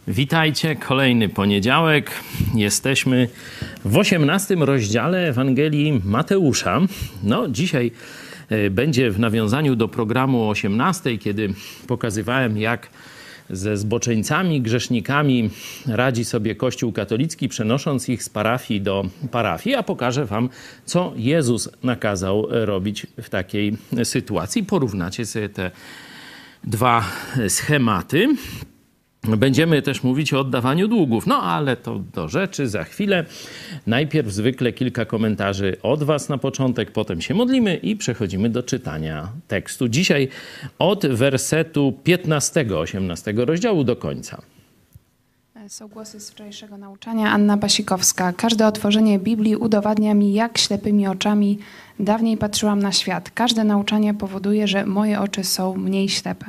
Witajcie, kolejny poniedziałek. Jesteśmy w 18 rozdziale Ewangelii Mateusza. No, dzisiaj będzie w nawiązaniu do programu 18, kiedy pokazywałem, jak ze zboczeńcami, grzesznikami radzi sobie Kościół katolicki, przenosząc ich z parafii do parafii, a pokażę wam, co Jezus nakazał robić w takiej sytuacji. Porównacie sobie te dwa schematy. Będziemy też mówić o oddawaniu długów, no ale to do rzeczy za chwilę. Najpierw zwykle kilka komentarzy od was na początek, potem się modlimy i przechodzimy do czytania tekstu. Dzisiaj od wersetu 15, 18 rozdziału do końca. Są głosy z wczorajszego nauczania. Anna Pasikowska. Każde otworzenie Biblii udowadnia mi, jak ślepymi oczami dawniej patrzyłam na świat. Każde nauczanie powoduje, że moje oczy są mniej ślepe.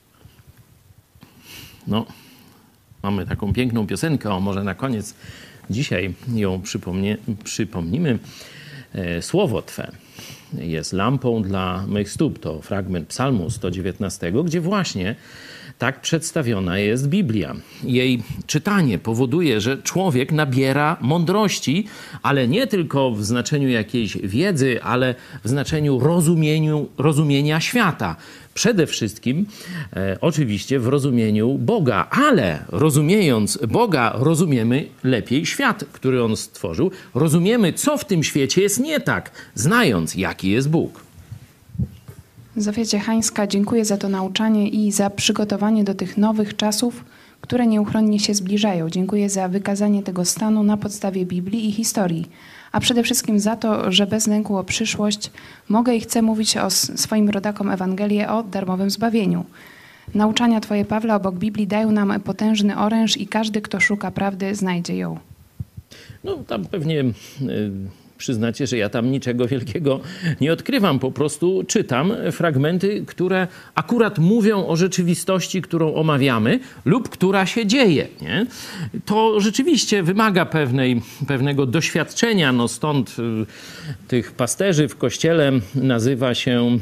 No, mamy taką piękną piosenkę, o może na koniec dzisiaj ją przypomnimy. Słowo Twe jest lampą dla mych stóp. To fragment Psalmu 119, gdzie właśnie tak przedstawiona jest Biblia. Jej czytanie powoduje, że człowiek nabiera mądrości, ale nie tylko w znaczeniu jakiejś wiedzy, ale w znaczeniu rozumienia świata. Przede wszystkim oczywiście w rozumieniu Boga, ale rozumiejąc Boga, rozumiemy lepiej świat, który On stworzył. Rozumiemy, co w tym świecie jest nie tak, znając, jaki jest Bóg. Zofia Ciechańska, dziękuję za to nauczanie i za przygotowanie do tych nowych czasów, które nieuchronnie się zbliżają. Dziękuję za wykazanie tego stanu na podstawie Biblii i historii, a przede wszystkim za to, że bez lęku o przyszłość mogę i chcę mówić o swoim rodakom Ewangelię o darmowym zbawieniu. Nauczania Twoje, Pawle, obok Biblii dają nam potężny oręż i każdy, kto szuka prawdy, znajdzie ją. No tam pewnie przyznacie, że ja tam niczego wielkiego nie odkrywam. Po prostu czytam fragmenty, które akurat mówią o rzeczywistości, którą omawiamy lub która się dzieje. Nie? To rzeczywiście wymaga pewnego doświadczenia. No stąd tych pasterzy w kościele nazywa się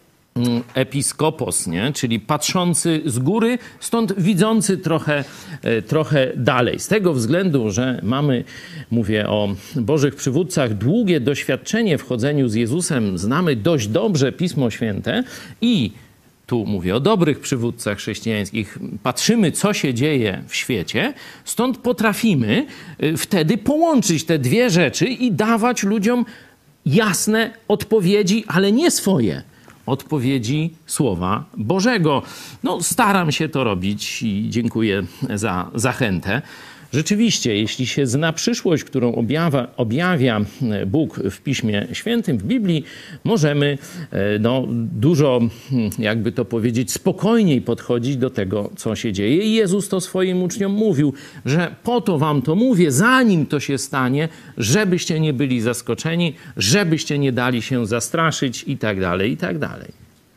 episkopos, nie? Czyli patrzący z góry, stąd widzący trochę dalej. Z tego względu, że mamy, mówię o Bożych przywódcach, długie doświadczenie w chodzeniu z Jezusem, znamy dość dobrze Pismo Święte i tu mówię o dobrych przywódcach chrześcijańskich, patrzymy, co się dzieje w świecie, stąd potrafimy wtedy połączyć te dwie rzeczy i dawać ludziom jasne odpowiedzi, ale nie swoje. Odpowiedzi Słowa Bożego. No, staram się to robić i dziękuję za zachętę. Rzeczywiście, jeśli się zna przyszłość, którą objawia Bóg w Piśmie Świętym, w Biblii, możemy dużo, jakby to powiedzieć, spokojniej podchodzić do tego, co się dzieje. I Jezus to swoim uczniom mówił, że po to wam to mówię, zanim to się stanie, żebyście nie byli zaskoczeni, żebyście nie dali się zastraszyć i tak dalej, i tak dalej.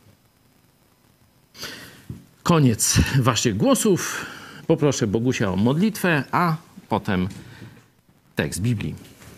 Koniec waszych głosów. Poproszę Bogusia o modlitwę, a potem tekst Biblii.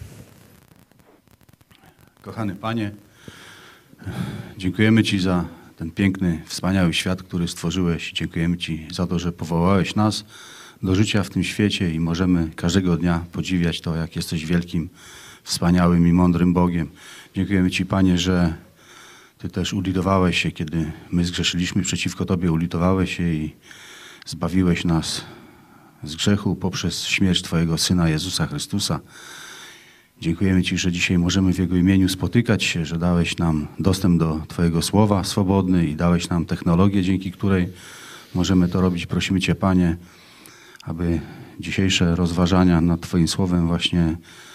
Kochany Panie, dziękujemy Ci za ten piękny, wspaniały świat, który stworzyłeś. Dziękujemy Ci za to, że powołałeś nas do życia w tym świecie i możemy każdego dnia podziwiać to, jak jesteś wielkim, wspaniałym i mądrym Bogiem. Dziękujemy Ci, Panie, że Ty też ulitowałeś się, kiedy my zgrzeszyliśmy przeciwko Tobie, ulitowałeś się i zbawiłeś nas z grzechu poprzez śmierć Twojego Syna Jezusa Chrystusa. Dziękujemy Ci, że dzisiaj możemy w Jego imieniu spotykać się, że dałeś nam dostęp do Twojego Słowa swobodny i dałeś nam technologię, dzięki której możemy to robić. Prosimy Cię, Panie, aby dzisiejsze rozważania nad Twoim Słowem właśnie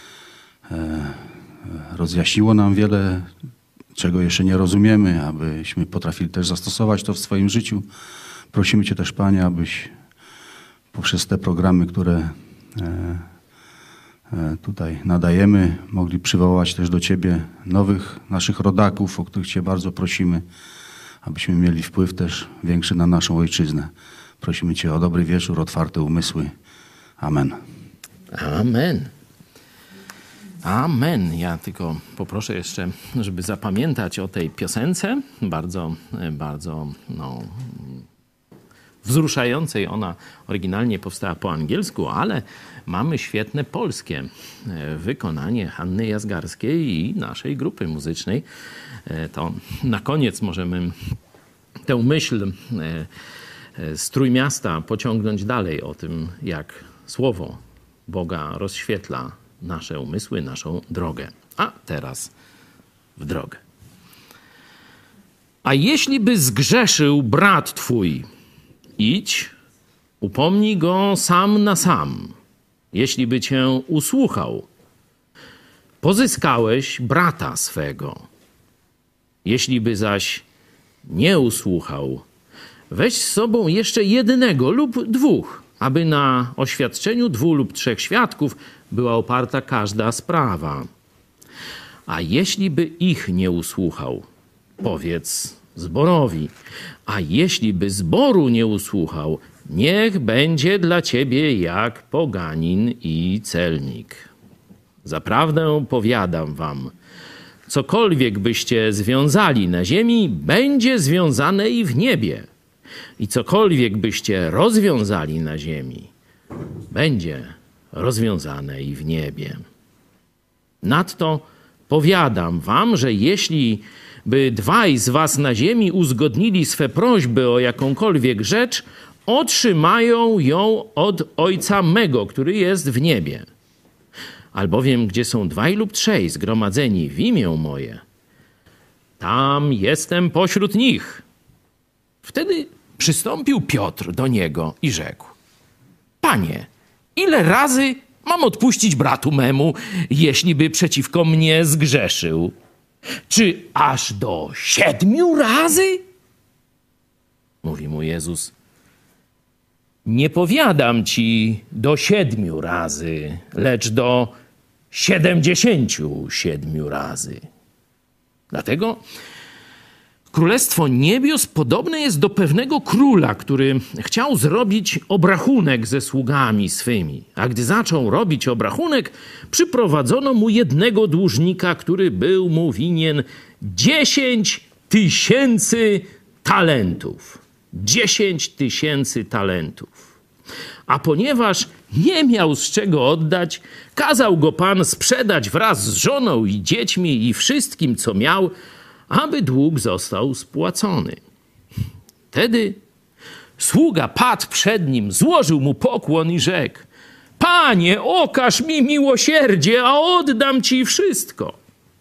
rozjaśniło nam wiele, czego jeszcze nie rozumiemy, abyśmy potrafili też zastosować to w swoim życiu. Prosimy Cię też, Panie, abyś poprzez te programy, które tutaj nadajemy, mogli przywołać też do Ciebie nowych naszych rodaków, o których Cię bardzo prosimy, abyśmy mieli wpływ też większy na naszą ojczyznę. Prosimy Cię o dobry wieczór, otwarte umysły. Amen. Amen. Amen. Ja tylko poproszę jeszcze, żeby zapamiętać o tej piosence. Bardzo wzruszającej. Ona oryginalnie powstała po angielsku, ale mamy świetne polskie wykonanie Hanny Jazgarskiej i naszej grupy muzycznej. To na koniec możemy tę myśl z Trójmiasta pociągnąć dalej o tym, jak Słowo Boga rozświetla nasze umysły, naszą drogę. A teraz w drogę. A jeśli by zgrzeszył brat twój, idź, upomnij go sam na sam. Jeśli by cię usłuchał, pozyskałeś brata swego. Jeśli by zaś nie usłuchał, weź z sobą jeszcze jednego lub dwóch, aby na oświadczeniu 2 lub 3 świadków była oparta każda sprawa. A jeśli by ich nie usłuchał, powiedz zborowi. A jeśli by zboru nie usłuchał, niech będzie dla ciebie jak poganin i celnik. Zaprawdę powiadam wam, cokolwiek byście związali na ziemi, będzie związane i w niebie. I cokolwiek byście rozwiązali na ziemi, będzie rozwiązane i w niebie. Nadto powiadam wam, że jeśli by 2 z was na ziemi uzgodnili swe prośby o jakąkolwiek rzecz, otrzymają ją od Ojca mego, który jest w niebie. Albowiem, gdzie są 2 lub 3 zgromadzeni w imię moje, tam jestem pośród nich. Wtedy przystąpił Piotr do niego i rzekł: Panie, ile razy mam odpuścić bratu memu, jeśli by przeciwko mnie zgrzeszył? Czy aż do 7 razy? Mówi mu Jezus: nie powiadam ci do 7 razy, lecz do 77 razy. Dlatego Królestwo Niebios podobne jest do pewnego króla, który chciał zrobić obrachunek ze sługami swymi. A gdy zaczął robić obrachunek, przyprowadzono mu jednego dłużnika, który był mu winien 10 000 talentów. 10 000 talentów. A ponieważ nie miał z czego oddać, kazał go Pan sprzedać wraz z żoną i dziećmi i wszystkim, co miał, aby dług został spłacony. Wtedy sługa padł przed nim, złożył mu pokłon i rzekł: Panie, okaż mi miłosierdzie, a oddam ci wszystko.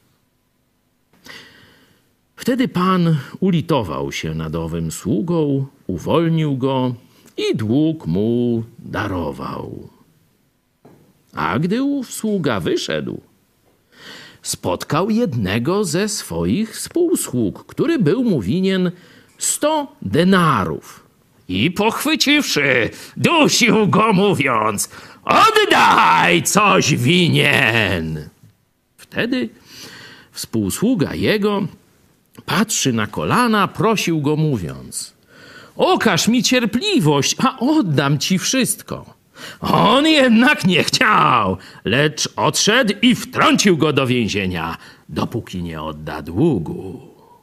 Wtedy Pan ulitował się nad owym sługą, uwolnił go i dług mu darował. A gdy ów sługa wyszedł, spotkał jednego ze swoich współsług, który był mu winien 100 denarów. I pochwyciwszy, dusił go, mówiąc: oddaj, coś winien. Wtedy współsługa jego patrzy na kolana, prosił go, mówiąc: okaż mi cierpliwość, a oddam ci wszystko. On jednak nie chciał, lecz odszedł i wtrącił go do więzienia, dopóki nie odda długu.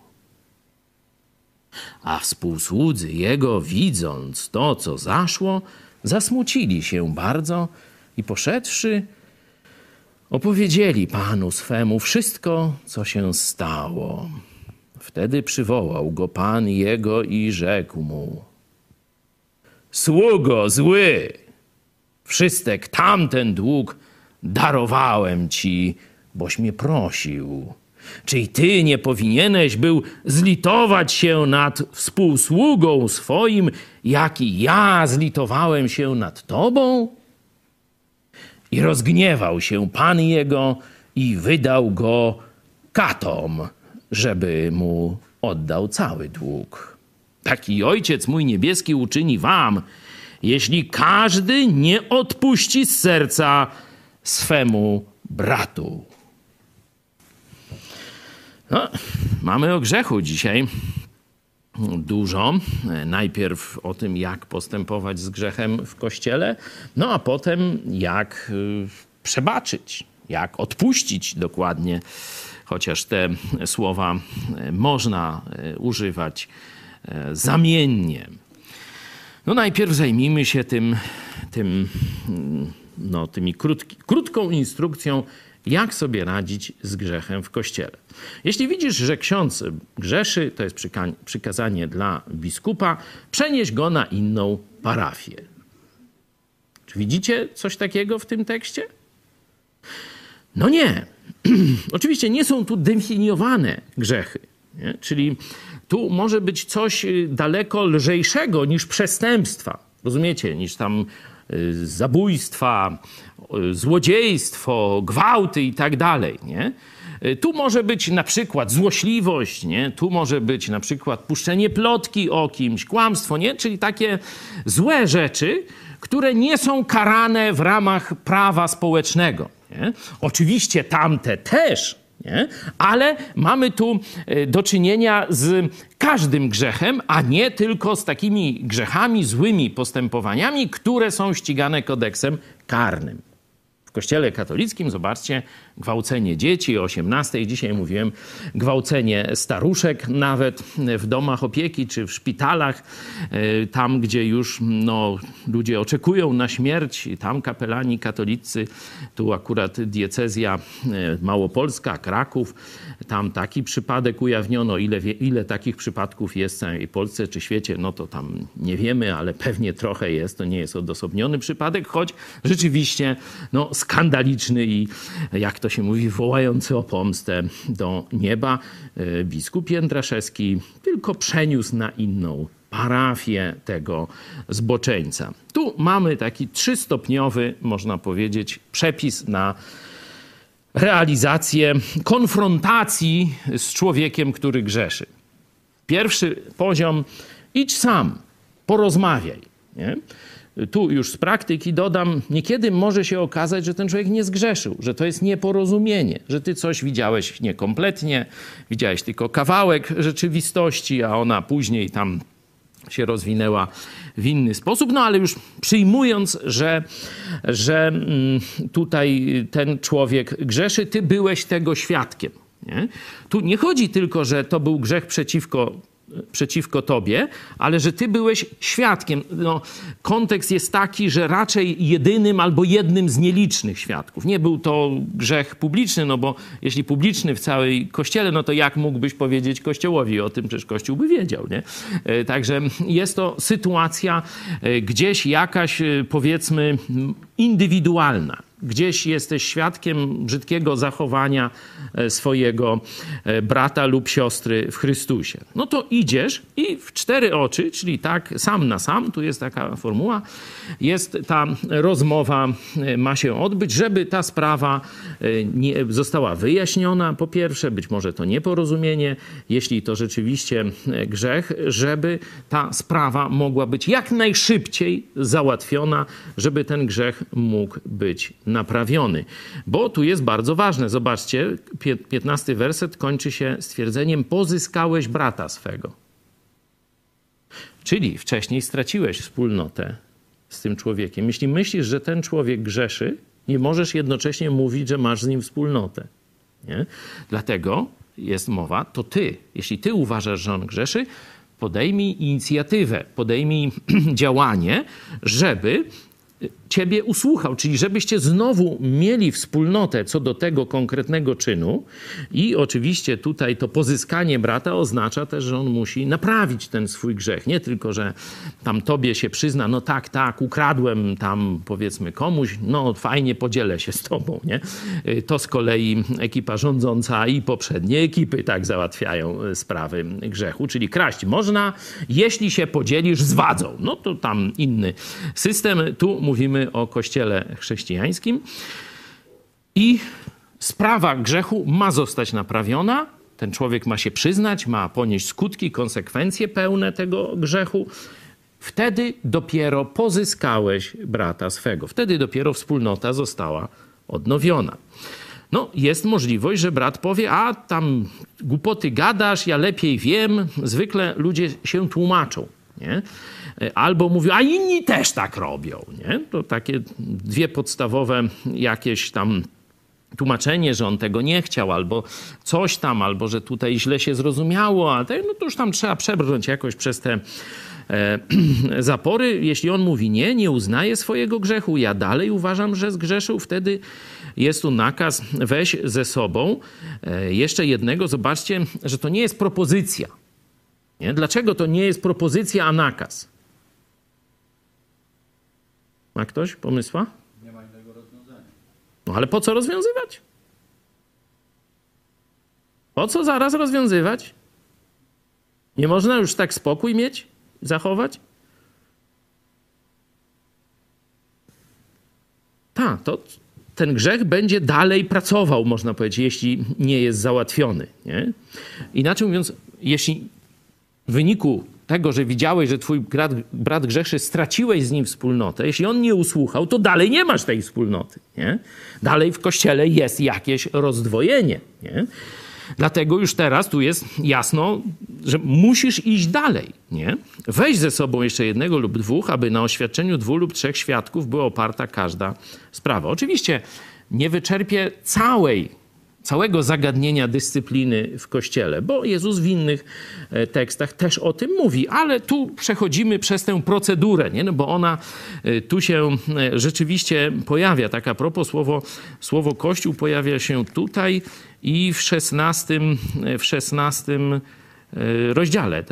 A współsłudzy jego, widząc to, co zaszło, zasmucili się bardzo i poszedłszy, opowiedzieli Panu swemu wszystko, co się stało. Wtedy przywołał go Pan jego i rzekł mu: sługo zły, wszystek tamten dług darowałem ci, boś mnie prosił. Czy i ty nie powinieneś był zlitować się nad współsługą swoim, jak i ja zlitowałem się nad tobą? I rozgniewał się Pan jego i wydał go katom, żeby mu oddał cały dług. Taki Ojciec mój niebieski uczyni wam, jeśli każdy nie odpuści z serca swemu bratu. No, mamy o grzechu dzisiaj dużo. Najpierw o tym, jak postępować z grzechem w Kościele, no a potem jak przebaczyć, jak odpuścić dokładnie, chociaż te słowa można używać zamiennie. No najpierw zajmijmy się krótką instrukcją, jak sobie radzić z grzechem w Kościele. Jeśli widzisz, że ksiądz grzeszy, to jest przykazanie dla biskupa, przenieś go na inną parafię. Czy widzicie coś takiego w tym tekście? No nie. Oczywiście nie są tu definiowane grzechy. Nie? Czyli tu może być coś daleko lżejszego niż przestępstwa. Rozumiecie? Niż tam zabójstwa, złodziejstwo, gwałty i tak dalej. Nie? Tu może być na przykład złośliwość, nie? Tu może być na przykład puszczenie plotki o kimś, kłamstwo, nie? Czyli takie złe rzeczy, które nie są karane w ramach prawa społecznego. Nie? Oczywiście tamte też, nie? Ale mamy tu do czynienia z każdym grzechem, a nie tylko z takimi grzechami, złymi postępowaniami, które są ścigane kodeksem karnym. W Kościele katolickim, zobaczcie, gwałcenie dzieci o 18, dzisiaj mówiłem, gwałcenie staruszek, nawet w domach opieki czy w szpitalach, tam gdzie już ludzie oczekują na śmierć, tam kapelani katolicy, tu akurat diecezja małopolska, Kraków, tam taki przypadek ujawniono, ile takich przypadków jest w całej Polsce czy świecie, no to tam nie wiemy, ale pewnie trochę jest, to nie jest odosobniony przypadek, choć rzeczywiście skandaliczny i jak to się mówi, wołający o pomstę do nieba. Biskup Jędraszewski tylko przeniósł na inną parafię tego zboczeńca. Tu mamy taki 3-stopniowy, można powiedzieć, przepis na realizację konfrontacji z człowiekiem, który grzeszy. Pierwszy poziom, idź sam, porozmawiaj. Nie? Tu już z praktyki dodam, niekiedy może się okazać, że ten człowiek nie zgrzeszył, że to jest nieporozumienie, że ty coś widziałeś niekompletnie, widziałeś tylko kawałek rzeczywistości, a ona później tam się rozwinęła w inny sposób. No ale już przyjmując, że tutaj ten człowiek grzeszy, ty byłeś tego świadkiem. Nie? Tu nie chodzi tylko, że to był grzech przeciwko tobie, ale że ty byłeś świadkiem. Kontekst jest taki, że raczej jedynym albo jednym z nielicznych świadków. Nie był to grzech publiczny, bo jeśli publiczny w całej Kościele, to jak mógłbyś powiedzieć Kościołowi o tym? Przecież Kościół by wiedział, nie? Także jest to sytuacja gdzieś jakaś, powiedzmy, indywidualna. Gdzieś jesteś świadkiem brzydkiego zachowania swojego brata lub siostry w Chrystusie. No to idziesz i w 4 oczy, czyli tak sam na sam, tu jest taka formuła, jest ta rozmowa, ma się odbyć, żeby ta sprawa nie została wyjaśniona. Po pierwsze, być może to nieporozumienie, jeśli to rzeczywiście grzech, żeby ta sprawa mogła być jak najszybciej załatwiona, żeby ten grzech mógł być naprawiony. Bo tu jest bardzo ważne. Zobaczcie, 15 werset kończy się stwierdzeniem: pozyskałeś brata swego. Czyli wcześniej straciłeś wspólnotę z tym człowiekiem. Jeśli myślisz, że ten człowiek grzeszy, nie możesz jednocześnie mówić, że masz z nim wspólnotę. Nie? Dlatego jest mowa, to ty. Jeśli ty uważasz, że on grzeszy, podejmij inicjatywę, podejmij działanie, żeby ciebie usłuchał, czyli żebyście znowu mieli wspólnotę co do tego konkretnego czynu i oczywiście tutaj to pozyskanie brata oznacza też, że on musi naprawić ten swój grzech. Nie tylko, że tam tobie się przyzna, no tak, ukradłem tam powiedzmy komuś, no fajnie, podzielę się z tobą, nie? To z kolei ekipa rządząca i poprzednie ekipy tak załatwiają sprawy grzechu, czyli kraść można, jeśli się podzielisz z wadzą. No to tam inny system. Tu mówimy o Kościele chrześcijańskim i sprawa grzechu ma zostać naprawiona. Ten człowiek ma się przyznać, ma ponieść skutki, konsekwencje pełne tego grzechu. Wtedy dopiero pozyskałeś brata swego. Wtedy dopiero wspólnota została odnowiona. No, jest możliwość, że brat powie, a tam głupoty gadasz, ja lepiej wiem. Zwykle ludzie się tłumaczą, nie? Albo mówią, a inni też tak robią. Nie? To takie 2 podstawowe jakieś tam tłumaczenie, że on tego nie chciał, albo coś tam, albo że tutaj źle się zrozumiało, a no to już tam trzeba przebrnąć jakoś przez te zapory. Jeśli on mówi nie uznaje swojego grzechu, ja dalej uważam, że zgrzeszył, wtedy jest tu nakaz, weź ze sobą jeszcze jednego. Zobaczcie, że to nie jest propozycja. Nie? Dlaczego to nie jest propozycja, a nakaz? Ma ktoś pomysła? Nie ma innego rozwiązania. No ale po co rozwiązywać? Po co zaraz rozwiązywać? Nie można już tak spokój mieć, zachować? Tak, to ten grzech będzie dalej pracował, można powiedzieć, jeśli nie jest załatwiony. Nie? Inaczej mówiąc, jeśli w wyniku tego, że widziałeś, że twój brat grzeszy, straciłeś z nim wspólnotę, jeśli on nie usłuchał, to dalej nie masz tej wspólnoty. Nie? Dalej w Kościele jest jakieś rozdwojenie. Nie? Dlatego już teraz tu jest jasno, że musisz iść dalej. Nie? Weź ze sobą jeszcze jednego lub dwóch, aby na oświadczeniu 2 lub 3 świadków była oparta każda sprawa. Oczywiście nie wyczerpię całego zagadnienia dyscypliny w Kościele, bo Jezus w innych tekstach też o tym mówi, ale tu przechodzimy przez tę procedurę, nie? No bo ona tu się rzeczywiście pojawia. Tak a propos, słowo Kościół pojawia się tutaj i w 16 rozdziale,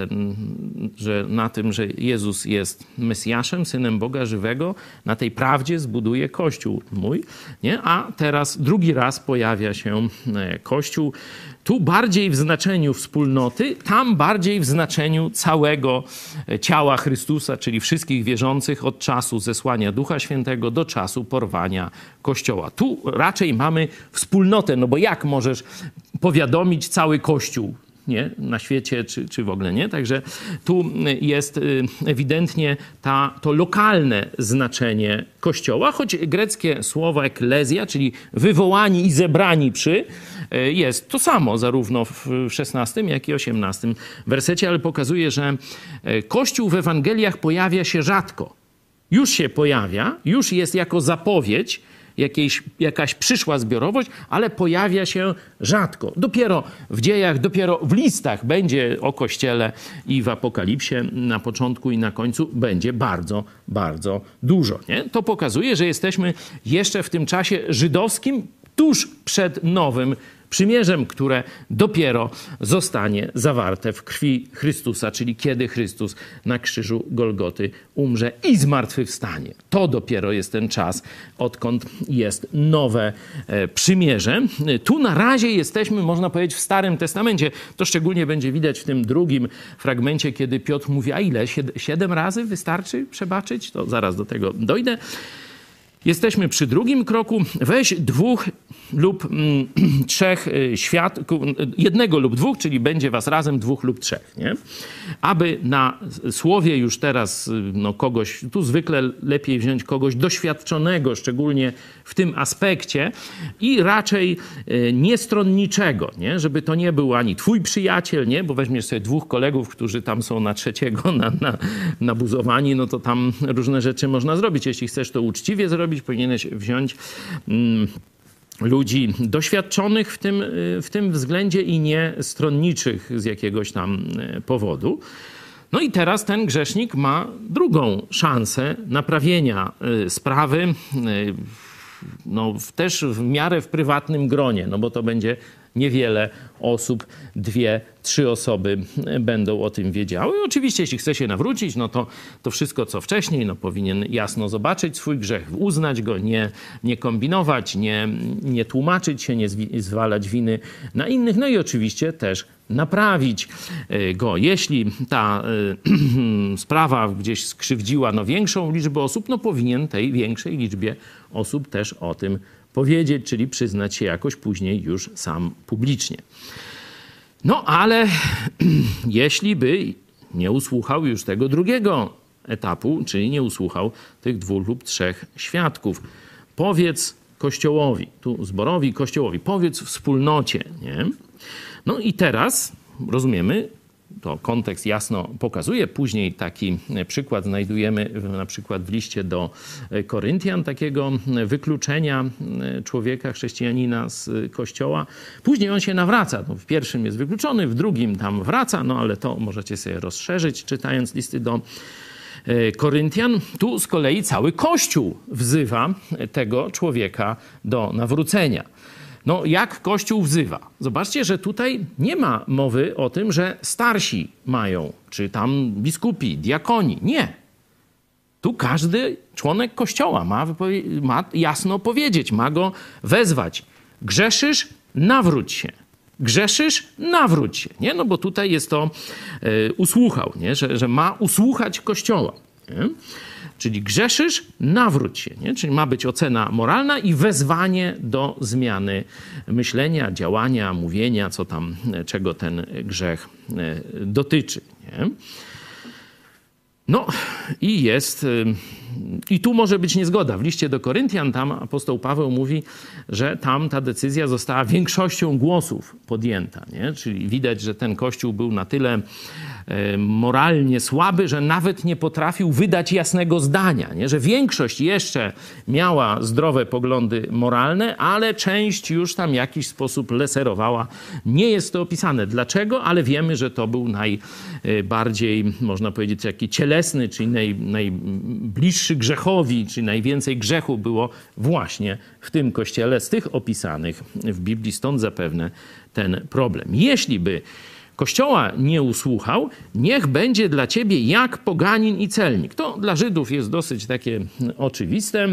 na tym, że Jezus jest Mesjaszem, Synem Boga żywego, na tej prawdzie zbuduje Kościół mój, nie? A teraz drugi raz pojawia się Kościół, tu bardziej w znaczeniu wspólnoty, tam bardziej w znaczeniu całego ciała Chrystusa, czyli wszystkich wierzących od czasu zesłania Ducha Świętego do czasu porwania Kościoła. Tu raczej mamy wspólnotę, no bo jak możesz powiadomić cały Kościół, nie? Na świecie, czy w ogóle nie. Także tu jest ewidentnie to lokalne znaczenie Kościoła, choć greckie słowo eklezja, czyli wywołani i zebrani przy, jest to samo zarówno w 16, jak i 18 wersecie, ale pokazuje, że Kościół w Ewangeliach pojawia się rzadko. Już się pojawia, już jest jako zapowiedź, jakaś przyszła zbiorowość, ale pojawia się rzadko. Dopiero w dziejach, dopiero w listach będzie o Kościele i w Apokalipsie na początku i na końcu będzie bardzo, bardzo dużo. Nie? To pokazuje, że jesteśmy jeszcze w tym czasie żydowskim, tuż przed Nowym Przymierzem, które dopiero zostanie zawarte w krwi Chrystusa, czyli kiedy Chrystus na krzyżu Golgoty umrze i zmartwychwstanie. To dopiero jest ten czas, odkąd jest nowe przymierze. Tu na razie jesteśmy, można powiedzieć, w Starym Testamencie. To szczególnie będzie widać w tym drugim fragmencie, kiedy Piotr mówi, a ile? 7 razy wystarczy przebaczyć? To zaraz do tego dojdę. Jesteśmy przy drugim kroku. Weź 2 lub 3 świadków, 1 lub 2, czyli będzie was razem 2 lub 3, nie? Aby na słowie już teraz kogoś, tu zwykle lepiej wziąć kogoś doświadczonego, szczególnie w tym aspekcie i raczej niestronniczego, nie? Żeby to nie był ani twój przyjaciel, nie? Bo weźmiesz sobie 2 kolegów, którzy tam są na trzeciego nabuzowani, no to tam różne rzeczy można zrobić. Jeśli chcesz to uczciwie zrobić, powinieneś wziąć ludzi doświadczonych w tym względzie i nie stronniczych z jakiegoś tam powodu. No i teraz ten grzesznik ma drugą szansę naprawienia sprawy, też w miarę w prywatnym gronie, no bo to będzie niewiele osób, 2-3 osoby będą o tym wiedziały. Oczywiście, jeśli chce się nawrócić, no to wszystko, co wcześniej, powinien jasno zobaczyć swój grzech, uznać go, nie kombinować, nie tłumaczyć się, nie zwalać winy na innych, no i oczywiście też naprawić go. Jeśli ta sprawa gdzieś skrzywdziła większą liczbę osób, powinien tej większej liczbie osób też o tym powiedzieć, czyli przyznać się jakoś później już sam publicznie. No ale jeśli by nie usłuchał już tego drugiego etapu, czyli nie usłuchał tych 2 lub 3 świadków, powiedz Kościołowi, tu zborowi, Kościołowi, powiedz wspólnocie, nie? No i teraz rozumiemy, to kontekst jasno pokazuje. Później taki przykład znajdujemy na przykład w liście do Koryntian, takiego wykluczenia człowieka, chrześcijanina z Kościoła. Później on się nawraca. No, w pierwszym jest wykluczony, w drugim tam wraca, no ale to możecie sobie rozszerzyć, czytając listy do Koryntian. Tu z kolei cały Kościół wzywa tego człowieka do nawrócenia. No jak Kościół wzywa? Zobaczcie, że tutaj nie ma mowy o tym, że starsi mają, czy tam biskupi, diakoni. Nie. Tu każdy członek Kościoła ma jasno powiedzieć, ma go wezwać. Grzeszysz? Nawróć się. Grzeszysz? Nawróć się. Nie? No bo tutaj jest to usłuchał, nie? Że ma usłuchać Kościoła. Nie? Czyli grzeszysz, nawróć się. Nie? Czyli ma być ocena moralna i wezwanie do zmiany myślenia, działania, mówienia, co tam, czego ten grzech dotyczy. Nie? No i jest, i tu może być niezgoda. W liście do Koryntian tam apostoł Paweł mówi, że tam ta decyzja została większością głosów podjęta. Nie? Czyli widać, że ten kościół był na tyle moralnie słaby, że nawet nie potrafił wydać jasnego zdania, nie? Że większość jeszcze miała zdrowe poglądy moralne, ale część już tam w jakiś sposób leserowała. Nie jest to opisane. Dlaczego? Ale wiemy, że to był najbardziej, można powiedzieć, taki cielesny, czyli najbliższy grzechowi, czyli najwięcej grzechu było właśnie w tym kościele z tych opisanych w Biblii. Stąd zapewne ten problem. Jeśli by Kościoła nie usłuchał, niech będzie dla ciebie jak poganin i celnik. To dla Żydów jest dosyć takie oczywiste.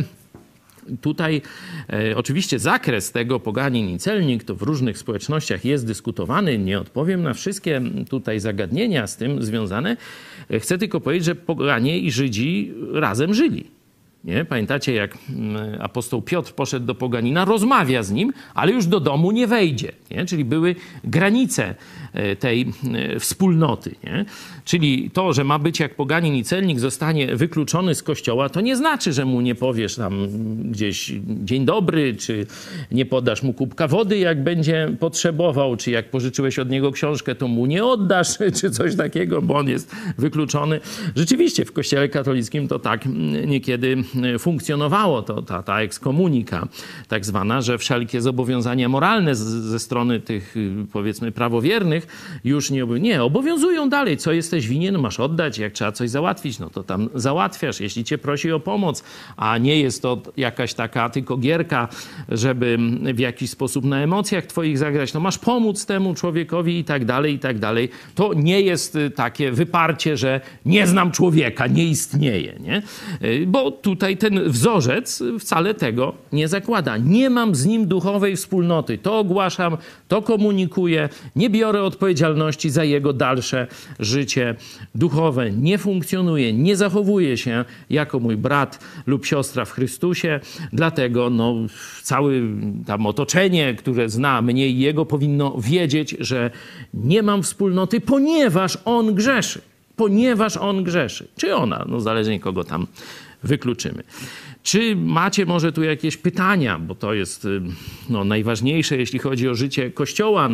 Tutaj oczywiście zakres tego poganin i celnik to w różnych społecznościach jest dyskutowany. Nie odpowiem na wszystkie tutaj zagadnienia z tym związane. Chcę tylko powiedzieć, że poganie i Żydzi razem żyli. Nie? Pamiętacie, jak apostoł Piotr poszedł do poganina, rozmawia z nim, ale już do domu nie wejdzie. Nie? Czyli były granice tej wspólnoty. Nie? Czyli to, że ma być jak poganin i celnik, zostanie wykluczony z kościoła, to nie znaczy, że mu nie powiesz tam gdzieś dzień dobry, czy nie podasz mu kubka wody, jak będzie potrzebował, czy jak pożyczyłeś od niego książkę, to mu nie oddasz, czy coś takiego, bo on jest wykluczony. Rzeczywiście w kościele katolickim to tak niekiedy funkcjonowało, to ta ekskomunika tak zwana, że wszelkie zobowiązania moralne ze strony tych, powiedzmy, prawowiernych już nie obowiązują dalej. Co jesteś winien, masz oddać. Jak trzeba coś załatwić, no to tam załatwiasz. Jeśli cię prosi o pomoc, a nie jest to jakaś taka tylko gierka, żeby w jakiś sposób na emocjach twoich zagrać, no masz pomóc temu człowiekowi i tak dalej, i tak dalej. To nie jest takie wyparcie, że nie znam człowieka, nie istnieje, nie? Bo tutaj ten wzorzec wcale tego nie zakłada. Nie mam z nim duchowej wspólnoty. To ogłaszam, to komunikuję. Nie biorę odpowiedzialności za jego dalsze życie duchowe. Nie funkcjonuję, nie zachowuję się jako mój brat lub siostra w Chrystusie. Dlatego całe tam otoczenie, które zna mnie i jego, powinno wiedzieć, że nie mam wspólnoty, ponieważ on grzeszy. Ponieważ on grzeszy. Czy ona, zależnie kogo tam wykluczymy. Czy macie może tu jakieś pytania, bo to jest najważniejsze, jeśli chodzi o życie Kościoła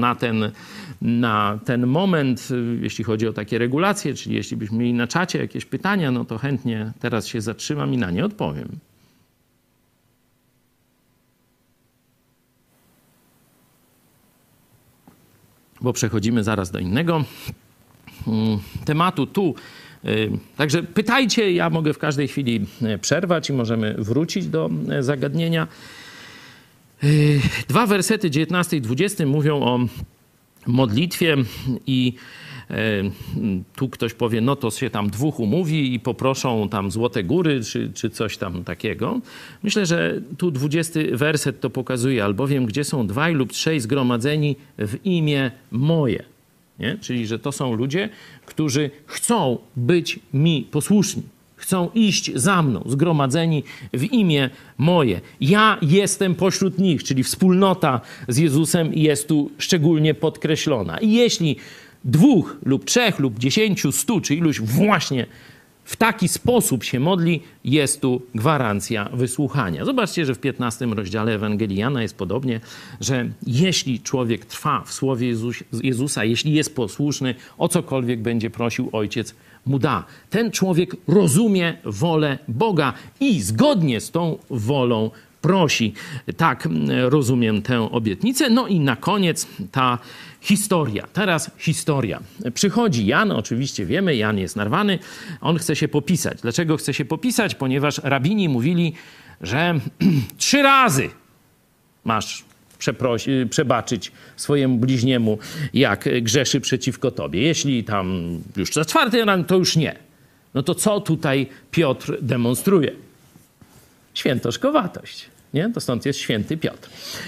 na ten moment, jeśli chodzi o takie regulacje, czyli jeśli byśmy mieli na czacie jakieś pytania, no to chętnie teraz się zatrzymam i na nie odpowiem. Bo przechodzimy zaraz do innego tematu tu. Także pytajcie, ja mogę w każdej chwili przerwać i możemy wrócić do zagadnienia. 2 wersety 19 i 20 mówią o modlitwie i tu ktoś powie, no to się tam 2 umówi i poproszą tam Złote Góry czy coś tam takiego. Myślę, że tu 20 werset to pokazuje, albowiem gdzie są 2 lub 3 zgromadzeni w imię moje. Nie? Czyli, że to są ludzie, którzy chcą być mi posłuszni. Chcą iść za mną, zgromadzeni w imię moje. Ja jestem pośród nich, czyli wspólnota z Jezusem jest tu szczególnie podkreślona. I jeśli 2 lub 3 lub 10, 100 czy iluś właśnie w taki sposób się modli, jest tu gwarancja wysłuchania. Zobaczcie, że w 15 rozdziale Ewangelii Jana jest podobnie, że jeśli człowiek trwa w słowie Jezusa, jeśli jest posłuszny, o cokolwiek będzie prosił, Ojciec mu da. Ten człowiek rozumie wolę Boga i zgodnie z tą wolą prosi. Tak rozumiem tę obietnicę. No i na koniec ta historia. Teraz historia. Przychodzi Jan, oczywiście wiemy, Jan jest narwany, on chce się popisać. Dlaczego chce się popisać? Ponieważ rabini mówili, że 3 razy masz przebaczyć swojemu bliźniemu, jak grzeszy przeciwko tobie. Jeśli tam już za 4. raz, to już nie. No to co tutaj Piotr demonstruje? Świętoszkowatość. Nie? To stąd jest święty Piotr.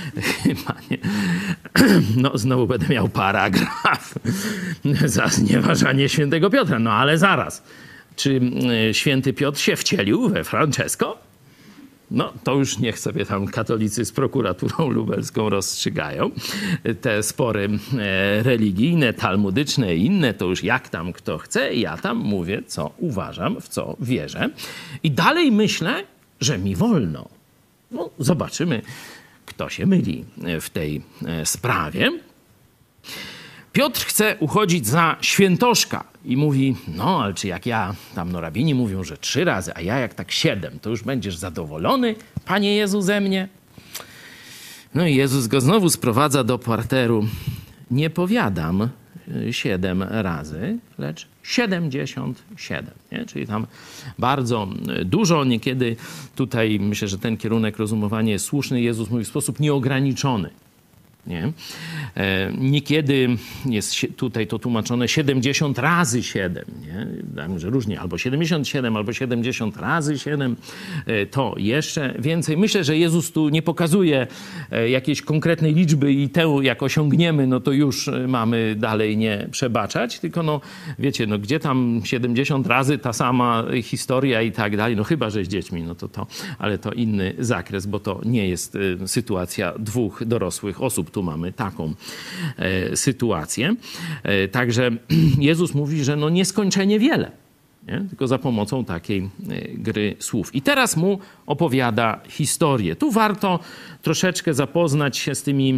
No znowu będę miał paragraf za znieważanie świętego Piotra. No ale zaraz. Czy święty Piotr się wcielił we Francesco? No to już niech sobie tam katolicy z prokuraturą lubelską rozstrzygają. Te spory religijne, talmudyczne i inne, to już jak tam kto chce. Ja tam mówię, co uważam, w co wierzę. I dalej myślę, że mi wolno. No, zobaczymy, kto się myli w tej sprawie. Piotr chce uchodzić za świętoszka i mówi, no ale czy jak ja, tam no rabini mówią, że 3 razy, a ja jak tak 7, to już będziesz zadowolony, Panie Jezu, ze mnie? No i Jezus go znowu sprowadza do parteru. Nie powiadam 7 razy, lecz 77. Nie? Czyli tam bardzo dużo. Niekiedy tutaj myślę, że ten kierunek rozumowania jest słuszny. Jezus mówi w sposób nieograniczony. Nie? Niekiedy jest tutaj to tłumaczone 70 razy 7. Nie? Że różnie, albo 77, albo 70 razy 7. To jeszcze więcej. Myślę, że Jezus tu nie pokazuje jakiejś konkretnej liczby i tę jak osiągniemy, no to już mamy dalej nie przebaczać. Tylko no wiecie, no gdzie tam 70 razy ta sama historia i tak dalej. No chyba, że z dziećmi, no to. Ale to inny zakres, bo to nie jest sytuacja 2 dorosłych osób. Tu mamy taką sytuację. Także Jezus mówi, że no nieskończenie wiele. Nie? Tylko za pomocą takiej gry słów. I teraz mu opowiada historię. Tu warto troszeczkę zapoznać się z tymi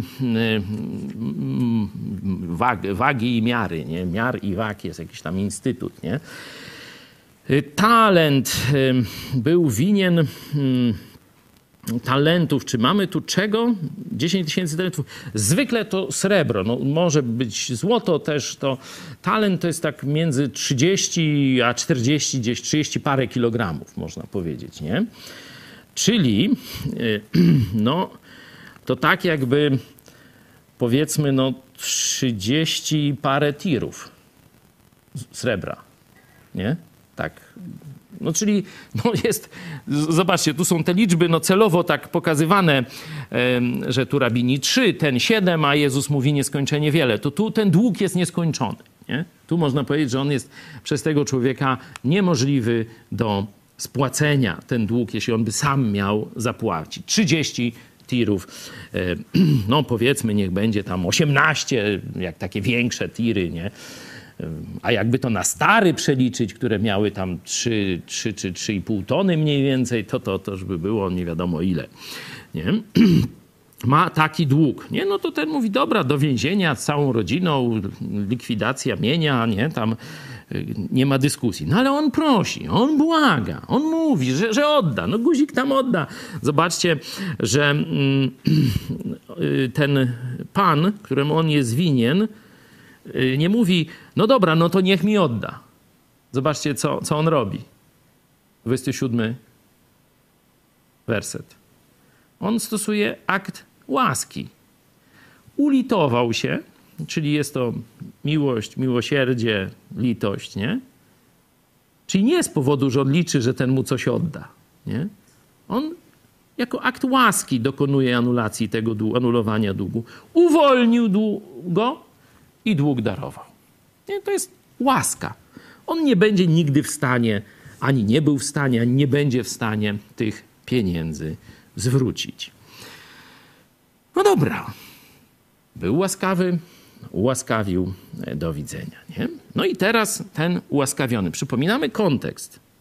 wagi i miary. Nie? Miar i wag jest jakiś tam instytut. Nie? Talent był winien talentów. Czy mamy tu czego? 10 000 talentów. Zwykle to srebro. No, może być złoto też. To talent to jest tak między 30 a 40, gdzieś 30 parę kilogramów, można powiedzieć, nie? Czyli no, to tak jakby powiedzmy no 30 parę tirów srebra, nie? Tak. No czyli no jest, zobaczcie, tu są te liczby no celowo tak pokazywane, że tu rabini 3, ten 7, a Jezus mówi nieskończenie wiele. To tu ten dług jest nieskończony. Nie? Tu można powiedzieć, że on jest przez tego człowieka niemożliwy do spłacenia, ten dług, jeśli on by sam miał zapłacić. 30 tirów, no powiedzmy niech będzie tam 18, jak takie większe tiry, nie? A jakby to na stary przeliczyć, które miały tam 3 czy 3,5 tony mniej więcej, to już by było nie wiadomo ile. Nie? Ma taki dług. Nie? No to ten mówi, dobra, do więzienia z całą rodziną, likwidacja mienia, nie? Tam nie ma dyskusji. No ale on prosi, on błaga, on mówi, że odda. No guzik tam odda. Zobaczcie, że ten pan, któremu on jest winien, nie mówi, no dobra, no to niech mi odda. Zobaczcie, co on robi. 27 werset. On stosuje akt łaski. Ulitował się, czyli jest to miłość, miłosierdzie, litość, nie? Czyli nie z powodu, że on liczy, że ten mu coś odda, nie? On jako akt łaski dokonuje anulacji tego anulowania długu. Uwolnił go i dług darował. Nie? To jest łaska. On nie będzie nigdy w stanie, ani nie był w stanie, ani nie będzie w stanie tych pieniędzy zwrócić. No dobra. Był łaskawy, ułaskawił, do widzenia. Nie? No i teraz ten ułaskawiony. Przypominamy kontekst.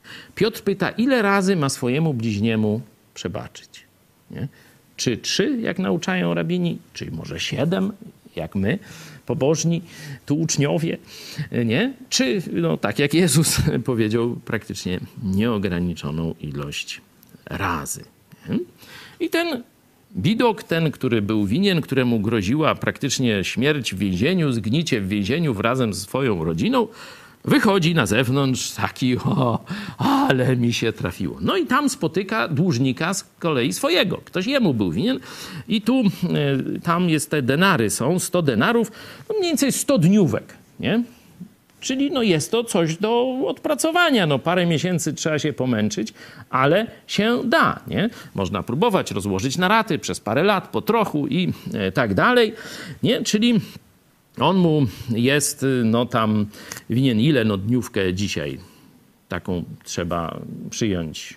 Piotr pyta, ile razy ma swojemu bliźniemu przebaczyć? Nie? Czy 3, jak nauczają rabini, czy może 7, jak my, pobożni, tu uczniowie, nie? Czy, no, tak jak Jezus powiedział, praktycznie nieograniczoną ilość razy. Nie? I ten bidok, ten, który był winien, któremu groziła praktycznie śmierć w więzieniu, zgnicie w więzieniu razem z swoją rodziną, wychodzi na zewnątrz taki, ale mi się trafiło. No i tam spotyka dłużnika z kolei swojego. Ktoś jemu był winien i tam jest te denary, są 100 denarów, no mniej więcej 100 dniówek, nie? Czyli no jest to coś do odpracowania. No parę miesięcy trzeba się pomęczyć, ale się da, nie? Można próbować rozłożyć na raty przez parę lat, po trochu i tak dalej, nie? Czyli on mu jest, no tam winien ile, no dniówkę dzisiaj taką trzeba przyjąć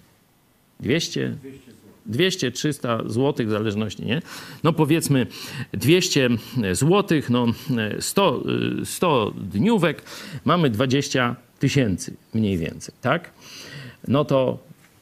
200, 300 złotych w zależności, nie? No powiedzmy 200 złotych, no 100 dniówek, mamy 20 000 mniej więcej, tak? No to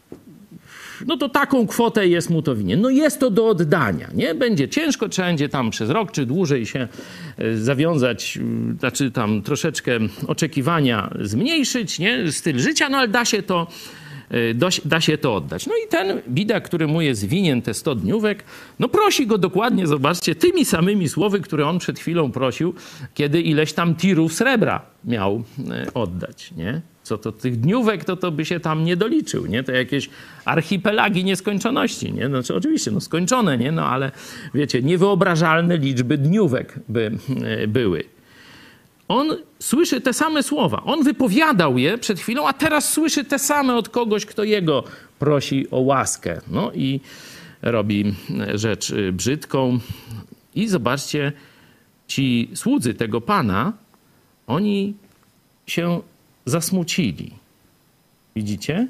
taką kwotę jest mu to winien. No jest to do oddania, nie? Będzie ciężko, trzeba będzie tam przez rok czy dłużej się zawiązać, znaczy tam troszeczkę oczekiwania zmniejszyć, nie? Styl życia, no ale da się to oddać. No i ten bidak, który mu jest winien te 100 dniówek, no prosi go dokładnie, zobaczcie, tymi samymi słowy, które on przed chwilą prosił, kiedy ileś tam tirów srebra miał oddać, nie? Co to tych dniówek, to by się tam nie doliczył, nie? To jakieś archipelagi nieskończoności, nie? Znaczy oczywiście, no skończone, nie? No ale wiecie, niewyobrażalne liczby dniówek by były. On słyszy te same słowa. On wypowiadał je przed chwilą, a teraz słyszy te same od kogoś, kto jego prosi o łaskę. No i robi rzecz brzydką. I zobaczcie, ci słudzy tego pana, oni się zasmucili. Widzicie?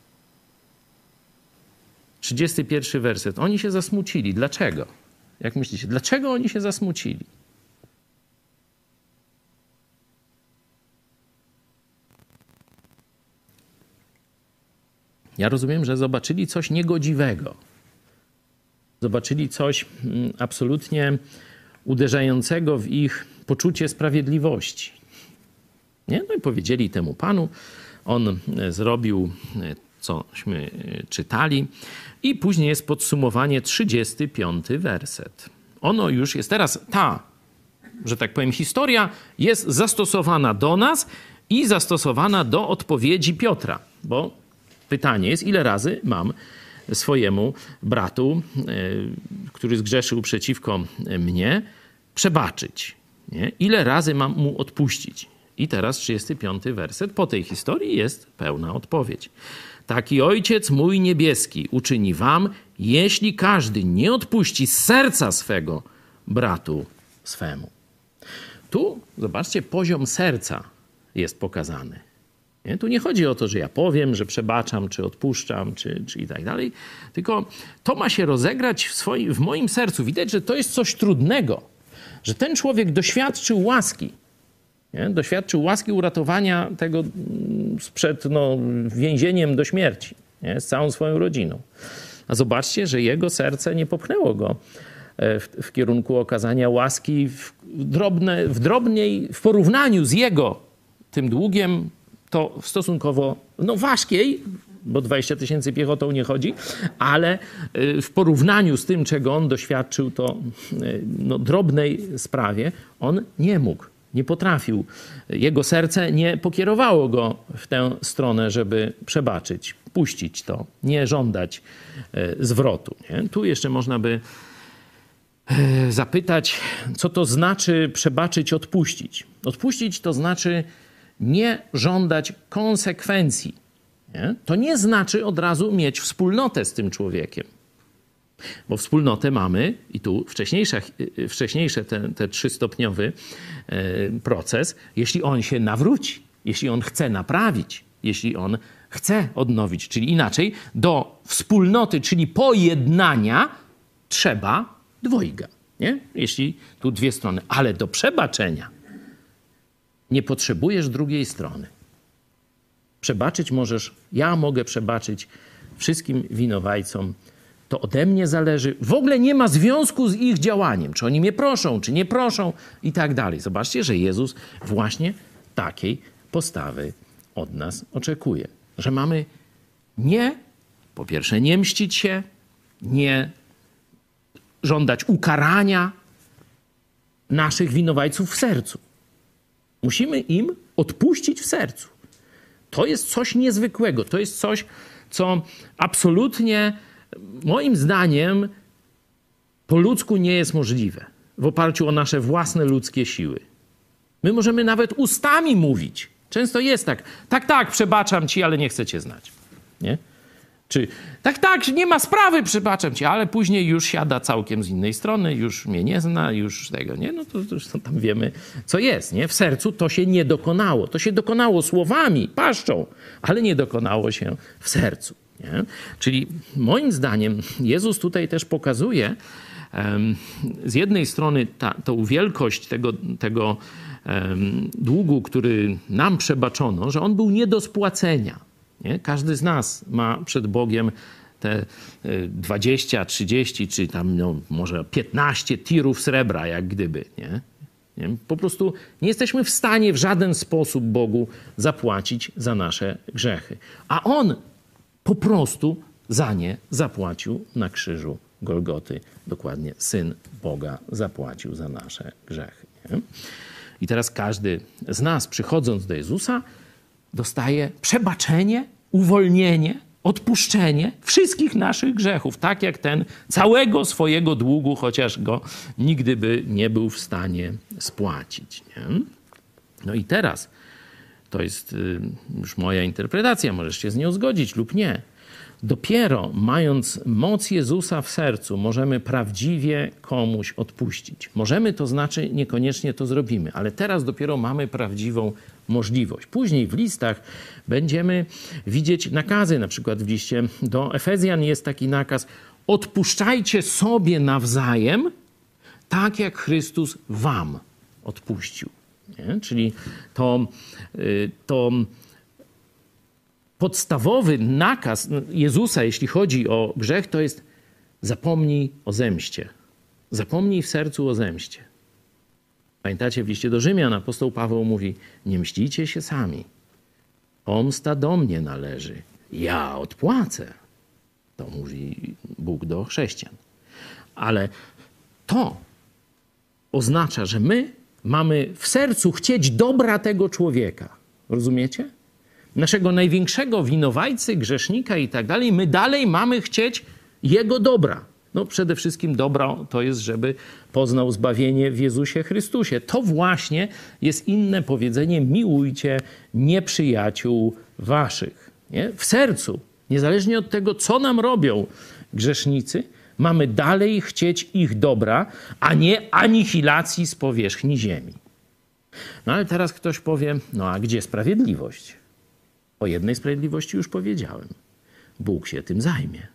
31 werset. Oni się zasmucili. Dlaczego? Jak myślicie? Dlaczego oni się zasmucili? Ja rozumiem, że zobaczyli coś niegodziwego. Zobaczyli coś absolutnie uderzającego w ich poczucie sprawiedliwości. Nie? No i powiedzieli temu panu, on zrobił, cośmy czytali, i później jest podsumowanie, 35 werset. Ono już jest teraz, że tak powiem, historia jest zastosowana do nas i zastosowana do odpowiedzi Piotra, bo pytanie jest, ile razy mam swojemu bratu, który zgrzeszył przeciwko mnie, przebaczyć? Nie? Ile razy mam mu odpuścić? I teraz 35 werset. Po tej historii jest pełna odpowiedź. Taki Ojciec mój niebieski uczyni wam, jeśli każdy nie odpuści z serca swego bratu swemu. Tu, zobaczcie, poziom serca jest pokazany. Nie? Tu nie chodzi o to, że ja powiem, że przebaczam, czy odpuszczam, czy i tak dalej, tylko to ma się rozegrać w moim sercu. Widać, że to jest coś trudnego, że ten człowiek doświadczył łaski. Nie? Doświadczył łaski uratowania tego przed więzieniem do śmierci, nie? Z całą swoją rodziną. A zobaczcie, że jego serce nie popchnęło go w kierunku okazania łaski w porównaniu z jego tym długiem, to stosunkowo ważkiej, bo 20 000 piechotą nie chodzi, ale w porównaniu z tym, czego on doświadczył, to drobnej sprawie on nie mógł, nie potrafił. Jego serce nie pokierowało go w tę stronę, żeby przebaczyć, puścić to, nie żądać zwrotu. Nie? Tu jeszcze można by zapytać, co to znaczy przebaczyć, odpuścić. Odpuścić to znaczy nie żądać konsekwencji. Nie? To nie znaczy od razu mieć wspólnotę z tym człowiekiem. Bo wspólnotę mamy, i tu wcześniejsze ten 3-stopniowy proces, jeśli on się nawróci, jeśli on chce naprawić, jeśli on chce odnowić. Czyli inaczej, do wspólnoty, czyli pojednania trzeba dwojga. Nie? Jeśli tu dwie strony. Ale do przebaczenia nie potrzebujesz drugiej strony. przebaczyć możesz, ja mogę przebaczyć wszystkim winowajcom. To ode mnie zależy. W ogóle nie ma związku z ich działaniem. Czy oni mnie proszą, czy nie proszą i tak dalej. Zobaczcie, że Jezus właśnie takiej postawy od nas oczekuje. Że mamy po pierwsze, nie mścić się, nie żądać ukarania naszych winowajców w sercu. Musimy im odpuścić w sercu. To jest coś niezwykłego. To jest coś, co absolutnie, moim zdaniem, po ludzku nie jest możliwe. W oparciu o nasze własne ludzkie siły. My możemy nawet ustami mówić. Często jest tak. Tak, przebaczam ci, ale nie chcę cię znać. Nie? Czy tak, nie ma sprawy, przebaczam ci, ale później już siada całkiem z innej strony, już mnie nie zna, już tego, nie? No to już tam wiemy, co jest, nie? W sercu to się nie dokonało. To się dokonało słowami, paszczą, ale nie dokonało się w sercu, nie? Czyli moim zdaniem Jezus tutaj też pokazuje z jednej strony tą wielkość tego długu, który nam przebaczono, że on był nie do spłacenia. Nie? Każdy z nas ma przed Bogiem te 20, 30 czy tam może 15 tirów srebra, jak gdyby. Nie? Po prostu nie jesteśmy w stanie w żaden sposób Bogu zapłacić za nasze grzechy. A On po prostu za nie zapłacił na krzyżu Golgoty. Dokładnie Syn Boga zapłacił za nasze grzechy. Nie? I teraz każdy z nas, przychodząc do Jezusa, dostaje przebaczenie, uwolnienie, odpuszczenie wszystkich naszych grzechów, tak jak ten całego swojego długu, chociaż go nigdy by nie był w stanie spłacić. Nie? No i teraz, to jest już moja interpretacja, możesz się z nią zgodzić lub nie. Dopiero mając moc Jezusa w sercu, możemy prawdziwie komuś odpuścić. Możemy, to znaczy niekoniecznie to zrobimy, ale teraz dopiero mamy prawdziwą możliwość. Później w listach będziemy widzieć nakazy. Na przykład w liście do Efezjan jest taki nakaz: odpuszczajcie sobie nawzajem, tak jak Chrystus wam odpuścił. Nie? Czyli to podstawowy nakaz Jezusa, jeśli chodzi o grzech, to jest: zapomnij o zemście. Zapomnij w sercu o zemście. Pamiętacie, w liście do Rzymian apostoł Paweł mówi: nie mścicie się sami. Pomsta do mnie należy. Ja odpłacę. To mówi Bóg do chrześcijan. Ale to oznacza, że my mamy w sercu chcieć dobra tego człowieka. Rozumiecie? Naszego największego winowajcy, grzesznika i tak dalej, my dalej mamy chcieć jego dobra. No przede wszystkim dobro to jest, żeby poznał zbawienie w Jezusie Chrystusie. To właśnie jest inne powiedzenie: miłujcie nieprzyjaciół waszych. Nie? W sercu, niezależnie od tego, co nam robią grzesznicy, mamy dalej chcieć ich dobra, a nie anihilacji z powierzchni ziemi. No ale teraz ktoś powie: no a gdzie sprawiedliwość? O jednej sprawiedliwości już powiedziałem. Bóg się tym zajmie.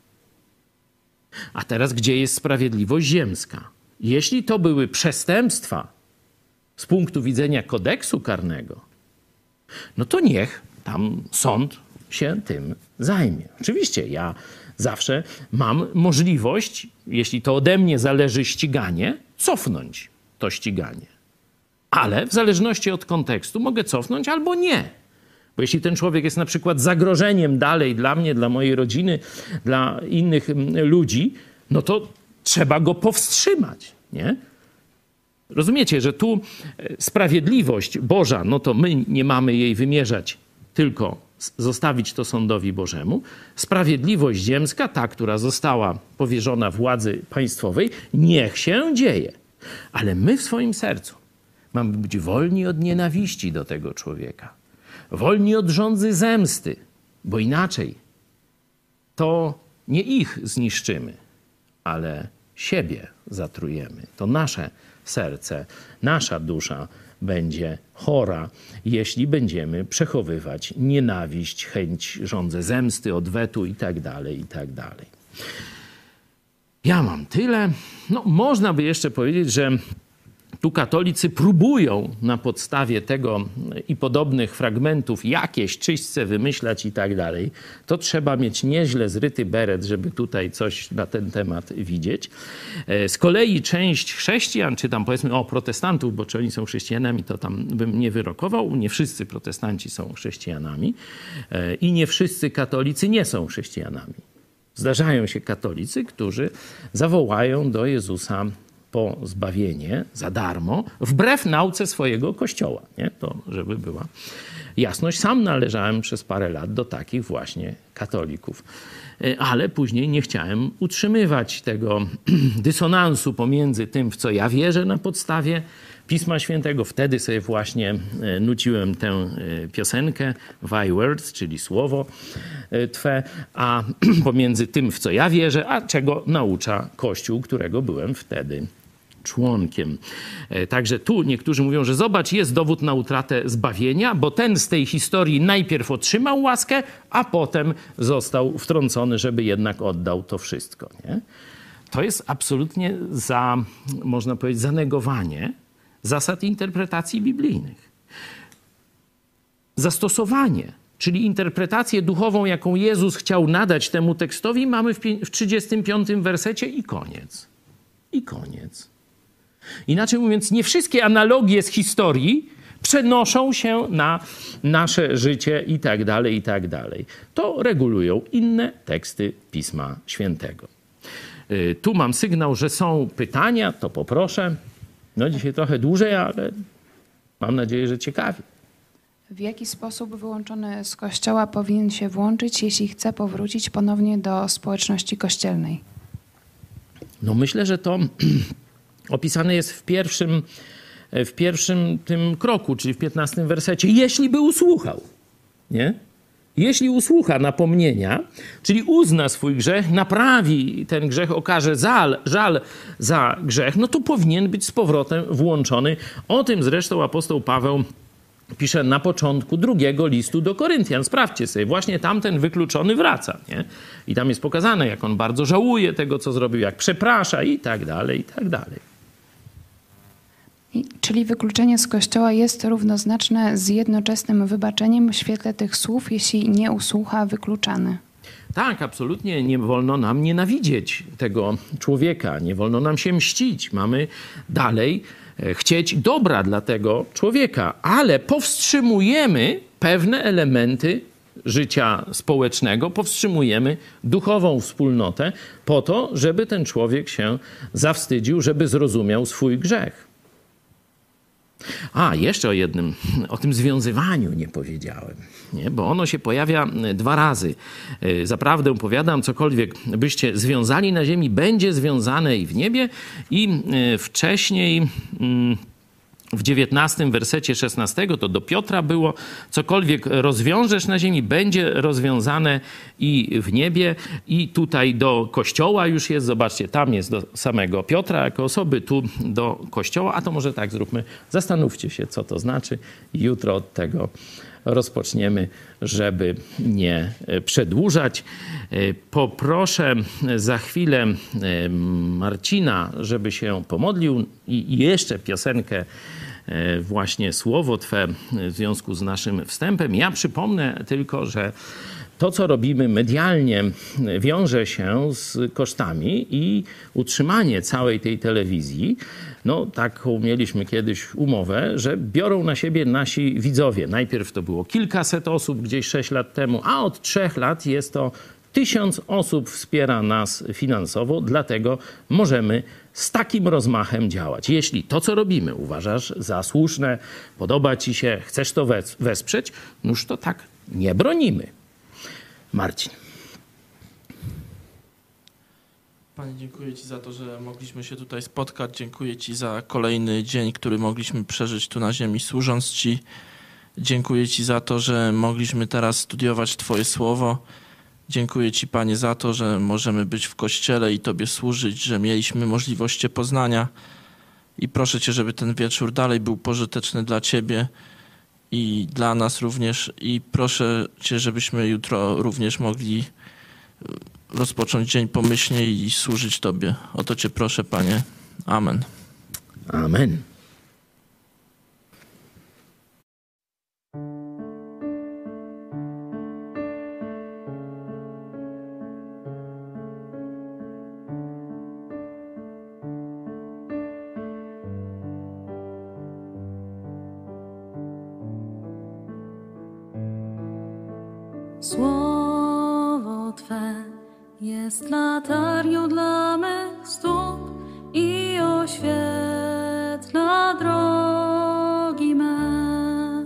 A teraz gdzie jest sprawiedliwość ziemska? Jeśli to były przestępstwa z punktu widzenia kodeksu karnego, no to niech tam sąd się tym zajmie. Oczywiście ja zawsze mam możliwość, jeśli to ode mnie zależy ściganie, cofnąć to ściganie. Ale w zależności od kontekstu mogę cofnąć albo nie. Bo jeśli ten człowiek jest na przykład zagrożeniem dalej dla mnie, dla mojej rodziny, dla innych ludzi, no to trzeba go powstrzymać, nie? Rozumiecie, że tu sprawiedliwość Boża, no to my nie mamy jej wymierzać, tylko zostawić to sądowi Bożemu. Sprawiedliwość ziemska, ta, która została powierzona władzy państwowej, niech się dzieje. Ale my w swoim sercu mamy być wolni od nienawiści do tego człowieka. Wolni od żądzy zemsty, bo inaczej to nie ich zniszczymy, ale siebie zatrujemy. To nasze serce, nasza dusza będzie chora, jeśli będziemy przechowywać nienawiść, chęć żądzy zemsty, odwetu itd., itd. Ja mam tyle. No, można by jeszcze powiedzieć, że tu katolicy próbują na podstawie tego i podobnych fragmentów jakieś czyśćce wymyślać i tak dalej, to trzeba mieć nieźle zryty beret, żeby tutaj coś na ten temat widzieć. Z kolei część chrześcijan, czy tam powiedzmy protestantów, bo czy oni są chrześcijanami, to tam bym nie wyrokował. Nie wszyscy protestanci są chrześcijanami i nie wszyscy katolicy nie są chrześcijanami. Zdarzają się katolicy, którzy zawołają do Jezusa po zbawienie za darmo, wbrew nauce swojego kościoła. Nie? To żeby była jasność. Sam należałem przez parę lat do takich właśnie katolików. Ale później nie chciałem utrzymywać tego dysonansu pomiędzy tym, w co ja wierzę na podstawie Pisma Świętego. Wtedy sobie właśnie nuciłem tę piosenkę Thy Words, czyli słowo Twe, a pomiędzy tym, w co ja wierzę, a czego naucza Kościół, którego byłem wtedy członkiem. Także tu niektórzy mówią, że zobacz, jest dowód na utratę zbawienia, bo ten z tej historii najpierw otrzymał łaskę, a potem został wtrącony, żeby jednak oddał to wszystko. Nie? To jest absolutnie można powiedzieć, zanegowanie zasad interpretacji biblijnych. Zastosowanie, czyli interpretację duchową, jaką Jezus chciał nadać temu tekstowi, mamy w 35 wersecie i koniec. I koniec. Inaczej mówiąc, nie wszystkie analogie z historii przenoszą się na nasze życie i tak dalej, i tak dalej. To regulują inne teksty Pisma Świętego. Tu mam sygnał, że są pytania, to poproszę. No dzisiaj trochę dłużej, ale mam nadzieję, że ciekawie. W jaki sposób wyłączony z Kościoła powinien się włączyć, jeśli chce powrócić ponownie do społeczności kościelnej? No myślę, że to opisane jest w pierwszym tym kroku, czyli w 15 wersecie. Jeśli by usłuchał, nie? Jeśli usłucha napomnienia, czyli uzna swój grzech, naprawi ten grzech, okaże żal za grzech, no to powinien być z powrotem włączony. O tym zresztą apostoł Paweł pisze na początku 2 listu do Koryntian. Sprawdźcie sobie, właśnie tamten wykluczony wraca. Nie? I tam jest pokazane, jak on bardzo żałuje tego, co zrobił, jak przeprasza i tak dalej, i tak dalej. Czyli wykluczenie z Kościoła jest równoznaczne z jednoczesnym wybaczeniem w świetle tych słów, jeśli nie usłucha wykluczany. Tak, absolutnie nie wolno nam nienawidzieć tego człowieka, nie wolno nam się mścić. Mamy dalej chcieć dobra dla tego człowieka, ale powstrzymujemy pewne elementy życia społecznego, powstrzymujemy duchową wspólnotę po to, żeby ten człowiek się zawstydził, żeby zrozumiał swój grzech. Jeszcze o jednym, o tym związywaniu nie powiedziałem, nie? Bo ono się pojawia 2 razy. Zaprawdę powiadam, cokolwiek byście związali na ziemi, będzie związane i w niebie. I wcześniej w 19 wersecie 16 to do Piotra było, cokolwiek rozwiążesz na ziemi, będzie rozwiązane i w niebie. I tutaj do Kościoła już jest, zobaczcie, tam jest do samego Piotra jako osoby, tu do Kościoła. A to może tak zróbmy, zastanówcie się, co to znaczy. Jutro od tego rozpoczniemy, żeby nie przedłużać. Poproszę za chwilę Marcina, żeby się pomodlił i jeszcze piosenkę właśnie Słowo Twe w związku z naszym wstępem. Ja przypomnę tylko, że to, co robimy medialnie, wiąże się z kosztami i utrzymanie całej tej telewizji, no taką mieliśmy kiedyś umowę, że biorą na siebie nasi widzowie. Najpierw to było kilkaset osób gdzieś 6 lat temu, a od 3 lat jest to 1000 osób wspiera nas finansowo, dlatego możemy z takim rozmachem działać. Jeśli to, co robimy, uważasz za słuszne, podoba ci się, chcesz to wesprzeć, noż to tak nie bronimy. Marcin. Panie, dziękuję Ci za to, że mogliśmy się tutaj spotkać. Dziękuję Ci za kolejny dzień, który mogliśmy przeżyć tu na ziemi, służąc Ci. Dziękuję Ci za to, że mogliśmy teraz studiować Twoje słowo. Dziękuję Ci, Panie, za to, że możemy być w Kościele i Tobie służyć, że mieliśmy możliwość Cię poznania. I proszę Cię, żeby ten wieczór dalej był pożyteczny dla Ciebie i dla nas również. I proszę Cię, żebyśmy jutro również mogli rozpocząć dzień pomyślnie i służyć Tobie. O to Cię proszę, Panie. Amen. Amen. Słowo Twe jest latarnią dla mych stóp i oświetla drogi me.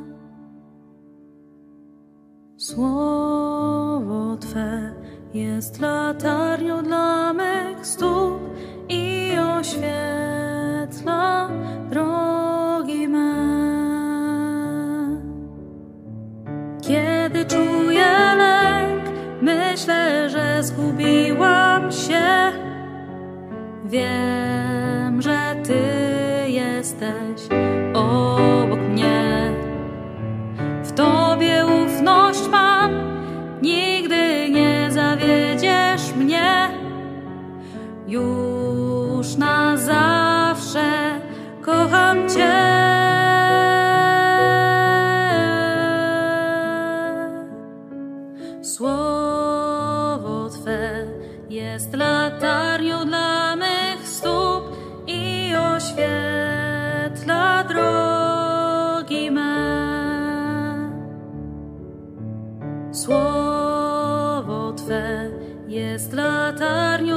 Słowo Twe jest latarnią dla mych stóp i oświetla drogi me. Kiedy czuję lęk, myślę, że zgubiłam się. Wiem, że Ty jesteś obok mnie. W Tobie ufność mam, nigdy nie zawiedziesz mnie. Już na zawsze kocham Cię. Słowo Twe jest latarnią dla mych stóp i oświetla drogi me. Słowo Twe jest latarnią